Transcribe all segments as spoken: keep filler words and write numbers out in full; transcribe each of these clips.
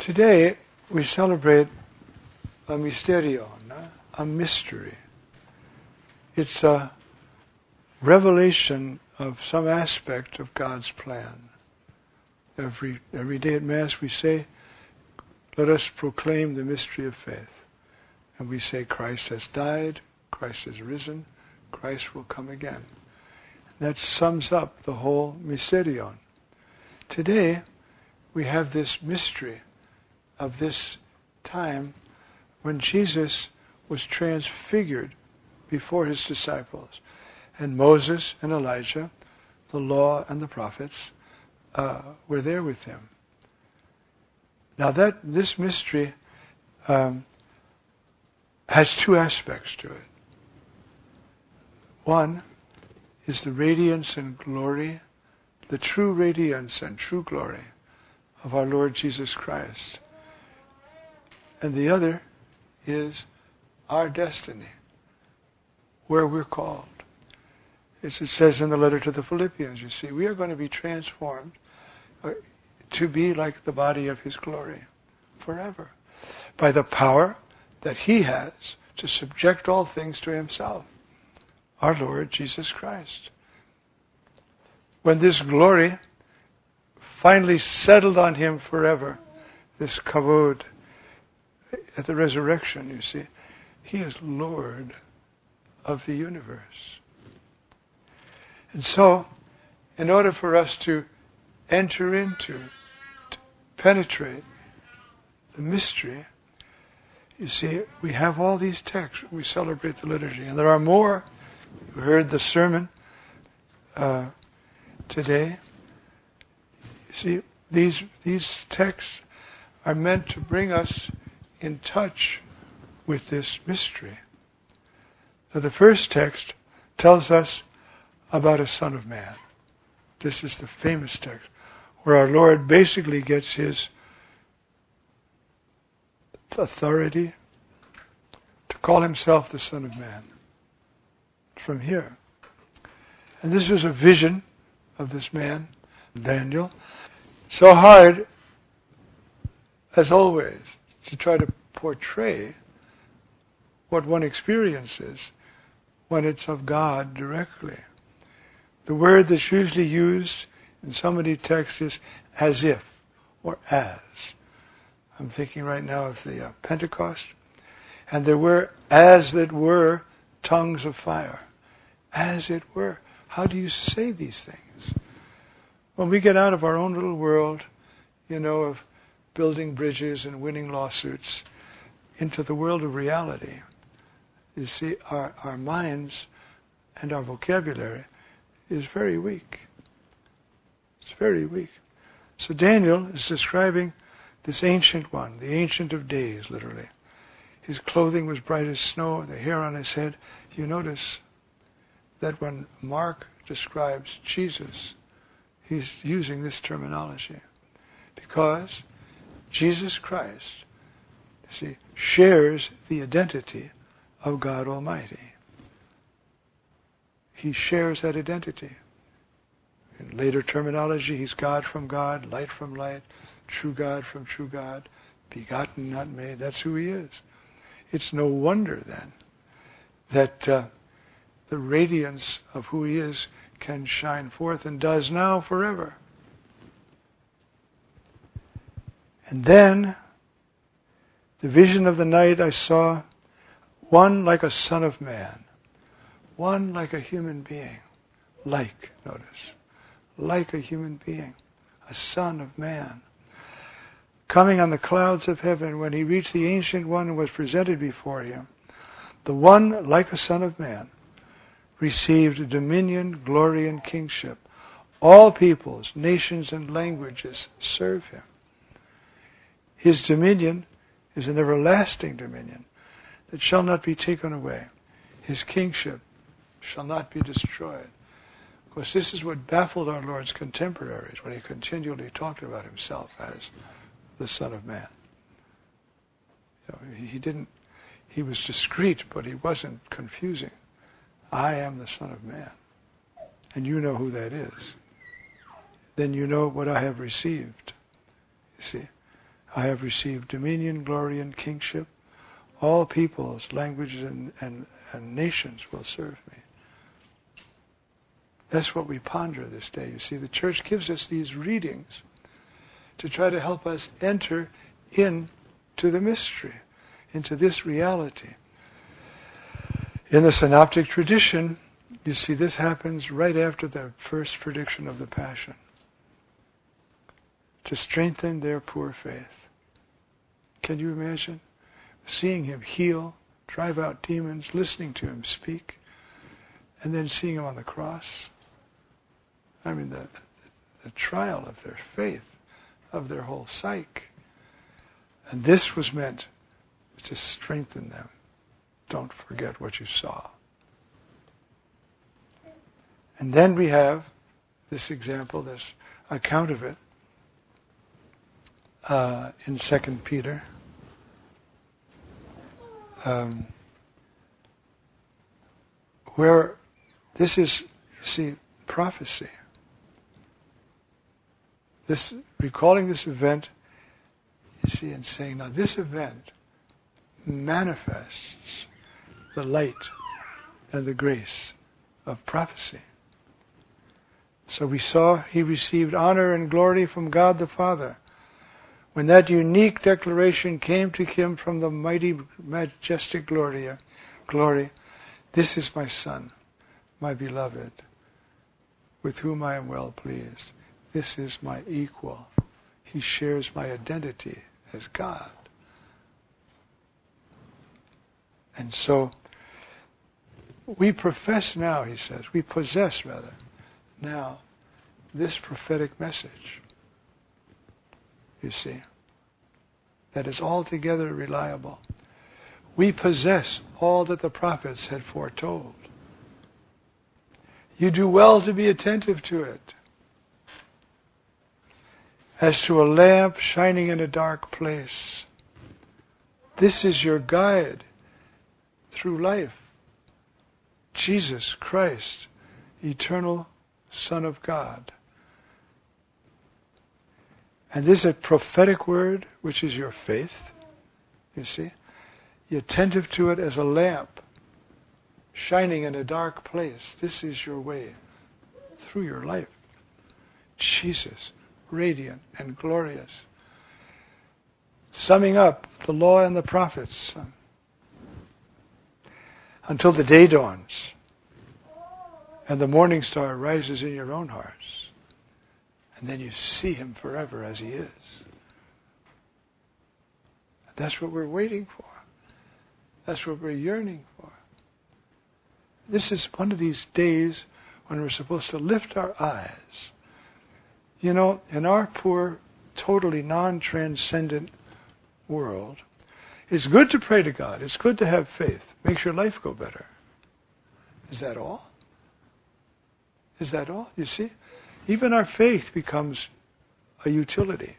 Today we celebrate a mysterion, a mystery. It's a revelation of some aspect of God's plan. Every every day at Mass we say, let us proclaim the mystery of faith. And we say Christ has died, Christ has risen, Christ will come again. That sums up the whole mysterion. Today we have this mystery of this time when Jesus was transfigured before his disciples. And Moses and Elijah, the law and the prophets, uh, were there with him. Now that this mystery um, has two aspects to it. One is the radiance and glory, the true radiance and true glory of our Lord Jesus Christ. And the other is our destiny, where we're called. As it says in the letter to the Philippians, you see, we are going to be transformed uh, to be like the body of his glory forever, by the power that he has to subject all things to himself, our Lord Jesus Christ. When this glory finally settled on him forever, this kavod, at the resurrection, you see, he is Lord of the universe. And so, in order for us to enter into, to penetrate the mystery, you see, we have all these texts. We celebrate the liturgy. And there are more. You heard the sermon uh, today. You see, these these texts are meant to bring us in touch with this mystery. Now, the first text tells us about a Son of Man. This is the famous text where our Lord basically gets his authority to call himself the Son of Man from here. And this was a vision of this man, Daniel. So hard, as always, to try to portray what one experiences when it's of God directly. The word that's usually used in so many texts is as if, or as. I'm thinking right now of the uh, Pentecost. And there were, as it were, tongues of fire. As it were. How do you say these things? When we get out of our own little world, you know, of building bridges and winning lawsuits, into the world of reality, you see, our, our minds and our vocabulary is very weak. It's very weak. So Daniel is describing this ancient one, the Ancient of Days, literally. His clothing was bright as snow, the hair on his head. You notice that when Mark describes Jesus, he's using this terminology. Because Jesus Christ, see, shares the identity of God Almighty. He shares that identity. In later terminology, he's God from God, light from light, true God from true God, begotten, not made. That's who he is. It's no wonder then that uh, the radiance of who he is can shine forth and does now forever. And then, the vision of the night I saw one like a son of man, one like a human being, like, notice, like a human being, a son of man, coming on the clouds of heaven. When he reached the Ancient One and was presented before him, the one like a son of man received dominion, glory, and kingship. All peoples, nations, and languages serve him. His dominion is an everlasting dominion that shall not be taken away. His kingship shall not be destroyed. Of course, this is what baffled our Lord's contemporaries when he continually talked about himself as the Son of Man. You know, he didn't, he was discreet, but he wasn't confusing. I am the Son of Man. And you know who that is. Then you know what I have received. You see, I have received dominion, glory, and kingship. All peoples, languages, and, and, and nations will serve me. That's what we ponder this day. You see, the church gives us these readings to try to help us enter into the mystery, into this reality. In the synoptic tradition, you see, this happens right after the first prediction of the Passion, to strengthen their poor faith. Can you imagine seeing him heal, drive out demons, listening to him speak, and then seeing him on the cross? I mean, the, the trial of their faith, of their whole psyche. And this was meant to strengthen them. Don't forget what you saw. And then we have this example, this account of it uh, in Second Peter. Um, where this is, you see, prophecy. This, recalling this event, you see, and saying, now this event manifests the light and the grace of prophecy. So we saw he received honor and glory from God the Father when that unique declaration came to him from the mighty, majestic glory, glory, this is my Son, my beloved, with whom I am well pleased. This is my equal. He shares my identity as God. And so we profess now, he says, we possess rather, now, this prophetic message. You see, that is altogether reliable. We possess all that the prophets had foretold. You do well to be attentive to it. As to a lamp shining in a dark place. This is your guide through life. Jesus Christ, eternal Son of God. And this is a prophetic word, which is your faith. You see? You're attentive to it as a lamp shining in a dark place. This is your way through your life. Jesus, radiant and glorious. Summing up the law and the prophets until the day dawns and the morning star rises in your own hearts. And then you see him forever as he is. That's what we're waiting for. That's what we're yearning for. This is one of these days when we're supposed to lift our eyes. You know, in our poor, totally non-transcendent world, it's good to pray to God. It's good to have faith. Makes your life go better. Is that all? Is that all? You see? Even our faith becomes a utility.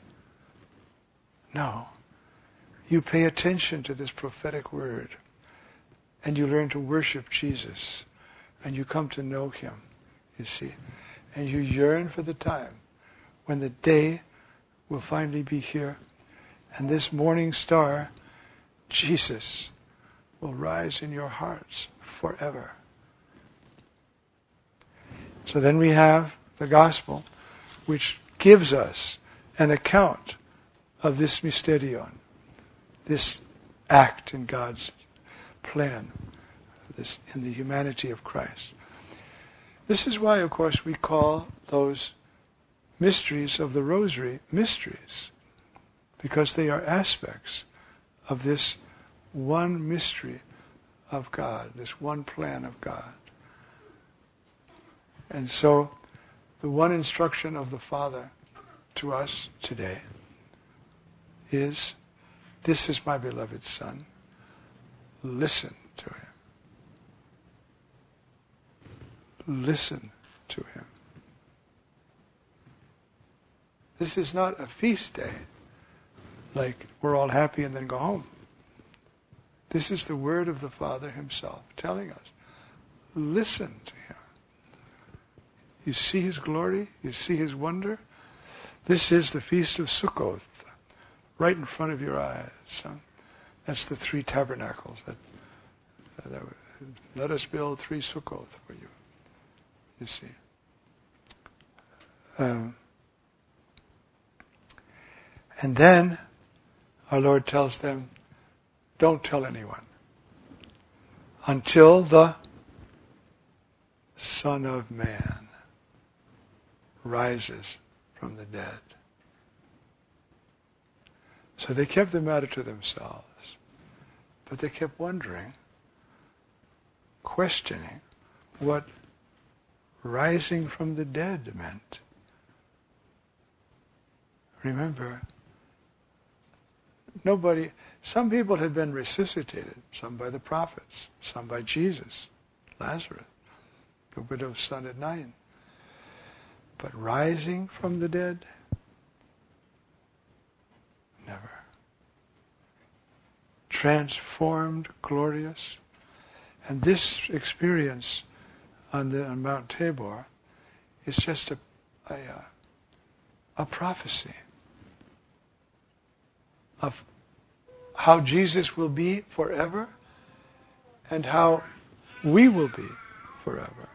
No. You pay attention to this prophetic word, and you learn to worship Jesus, and you come to know him, you see. And you yearn for the time when the day will finally be here, and this morning star, Jesus, will rise in your hearts forever. So then we have the gospel, which gives us an account of this mysterion, this act in God's plan, this in the humanity of Christ. This is why, of course, we call those mysteries of the Rosary mysteries, because they are aspects of this one mystery of God, this one plan of God. And so, the one instruction of the Father to us today is, this is my beloved Son. Listen to him. Listen to him. This is not a feast day, like we're all happy and then go home. This is the word of the Father himself telling us, listen to him. You see his glory? You see his wonder? This is the Feast of Sukkot, right in front of your eyes. So that's the three tabernacles. That, uh, that let us build three sukkot for you. You see. Um, and then our Lord tells them, don't tell anyone until the Son of Man rises from the dead. So they kept the matter to themselves, but they kept wondering, questioning what rising from the dead meant. Remember, nobody, some people had been resuscitated, some by the prophets, some by Jesus, Lazarus, the widow's son at Nain. But rising from the dead, never. Transformed, glorious. And this experience on the on Mount Tabor is just a a, a prophecy of how Jesus will be forever and how we will be forever.